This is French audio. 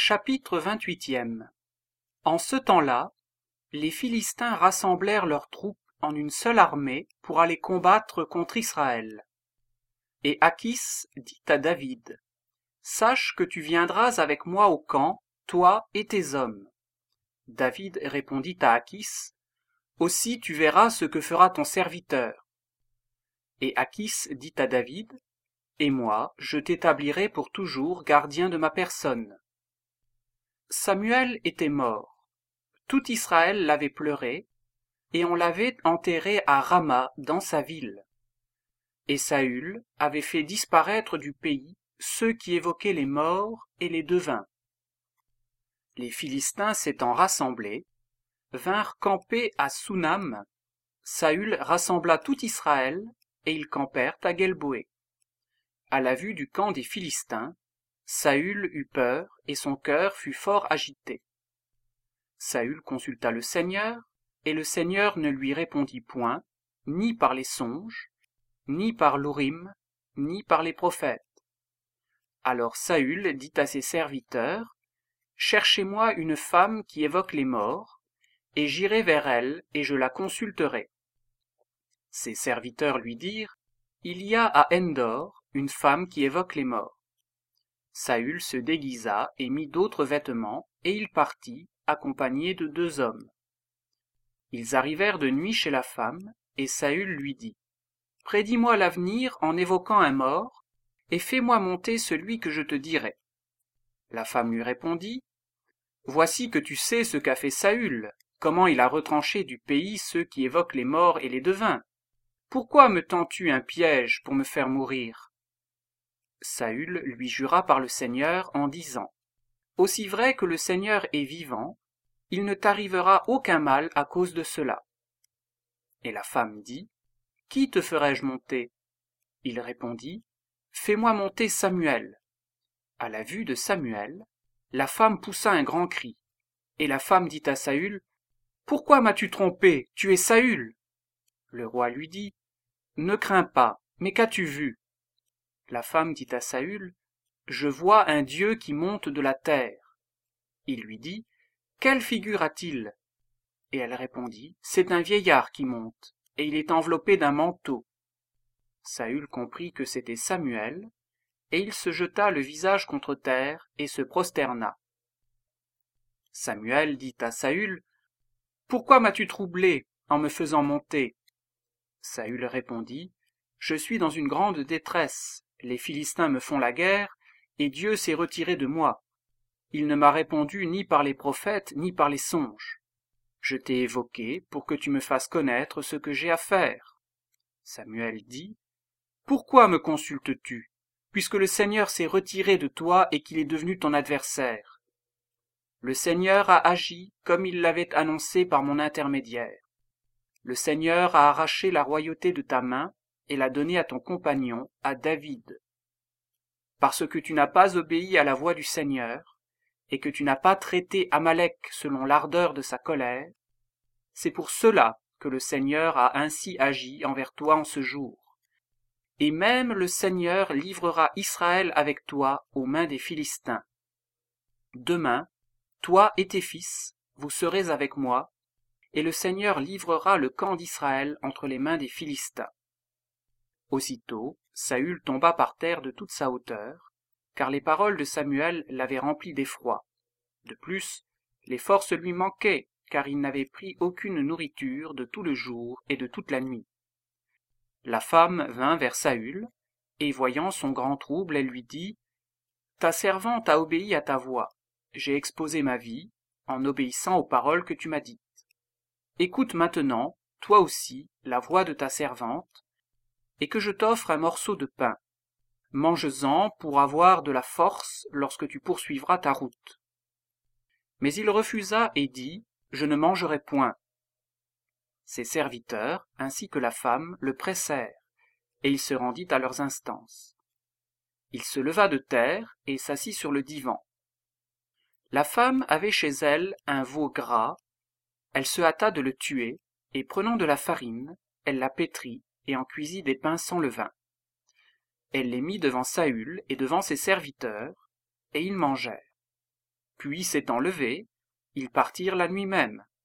Chapitre 28e. En ce temps-là, les Philistins rassemblèrent leurs troupes en une seule armée pour aller combattre contre Israël. Et Achis dit à David, « Sache que tu viendras avec moi au camp, toi et tes hommes. » David répondit à Achis, « Aussi tu verras ce que fera ton serviteur. » Et Achis dit à David, « Et moi, je t'établirai pour toujours gardien de ma personne. » Samuel était mort. Tout Israël l'avait pleuré, et on l'avait enterré à Rama dans sa ville. Et Saül avait fait disparaître du pays ceux qui évoquaient les morts et les devins. Les Philistins s'étant rassemblés, vinrent camper à Sunam. Saül rassembla tout Israël, et ils campèrent à Guelboé. À la vue du camp des Philistins, Saül eut peur, et son cœur fut fort agité. Saül consulta le Seigneur, et le Seigneur ne lui répondit point, ni par les songes, ni par l'Urim, ni par les prophètes. Alors Saül dit à ses serviteurs, « Cherchez-moi une femme qui évoque les morts, et j'irai vers elle, et je la consulterai. » Ses serviteurs lui dirent, « Il y a à Endor une femme qui évoque les morts. » Saül se déguisa et mit d'autres vêtements, et il partit, accompagné de 2 hommes. Ils arrivèrent de nuit chez la femme, et Saül lui dit, « Prédis-moi l'avenir en évoquant un mort, et fais-moi monter celui que je te dirai. » La femme lui répondit, « Voici que tu sais ce qu'a fait Saül, comment il a retranché du pays ceux qui évoquent les morts et les devins. Pourquoi me tends-tu un piège pour me faire mourir ?» Saül lui jura par le Seigneur en disant, « Aussi vrai que le Seigneur est vivant, il ne t'arrivera aucun mal à cause de cela. » Et la femme dit, « Qui te ferai-je monter ?» Il répondit, « Fais-moi monter Samuel. » À la vue de Samuel, la femme poussa un grand cri, et la femme dit à Saül, « Pourquoi m'as-tu trompé? Tu es Saül. » Le roi lui dit, « Ne crains pas, mais qu'as-tu vu ?» La femme dit à Saül, « Je vois un Dieu qui monte de la terre. » Il lui dit, « Quelle figure a-t-il » Et elle répondit, « C'est un vieillard qui monte, et il est enveloppé d'un manteau. » Saül comprit que c'était Samuel, et il se jeta le visage contre terre et se prosterna. Samuel dit à Saül, « Pourquoi m'as-tu troublé en me faisant monter ?» Saül répondit, « Je suis dans une grande détresse. Les Philistins me font la guerre, et Dieu s'est retiré de moi. Il ne m'a répondu ni par les prophètes, ni par les songes. Je t'ai évoqué pour que tu me fasses connaître ce que j'ai à faire. » Samuel dit, « Pourquoi me consultes-tu, puisque le Seigneur s'est retiré de toi et qu'il est devenu ton adversaire? Le Seigneur a agi comme il l'avait annoncé par mon intermédiaire. Le Seigneur a arraché la royauté de ta main et l'a donnée à ton compagnon, à David. Parce que tu n'as pas obéi à la voix du Seigneur, et que tu n'as pas traité Amalek selon l'ardeur de sa colère, c'est pour cela que le Seigneur a ainsi agi envers toi en ce jour. Et même le Seigneur livrera Israël avec toi aux mains des Philistins. Demain, toi et tes fils, vous serez avec moi, et le Seigneur livrera le camp d'Israël entre les mains des Philistins. » Aussitôt, Saül tomba par terre de toute sa hauteur, car les paroles de Samuel l'avaient rempli d'effroi. De plus, les forces lui manquaient, car il n'avait pris aucune nourriture de tout le jour et de toute la nuit. La femme vint vers Saül, et voyant son grand trouble, elle lui dit, « Ta servante a obéi à ta voix. J'ai exposé ma vie, en obéissant aux paroles que tu m'as dites. Écoute maintenant, toi aussi, la voix de ta servante, et que je t'offre un morceau de pain. Mange-en pour avoir de la force lorsque tu poursuivras ta route. » Mais il refusa et dit, « Je ne mangerai point. » Ses serviteurs, ainsi que la femme, le pressèrent, et il se rendit à leurs instances. Il se leva de terre et s'assit sur le divan. La femme avait chez elle un veau gras. Elle se hâta de le tuer, et prenant de la farine, elle la pétrit et en cuisit des pains sans levain. Elle les mit devant Saül et devant ses serviteurs, et ils mangèrent. Puis s'étant levés, ils partirent la nuit même.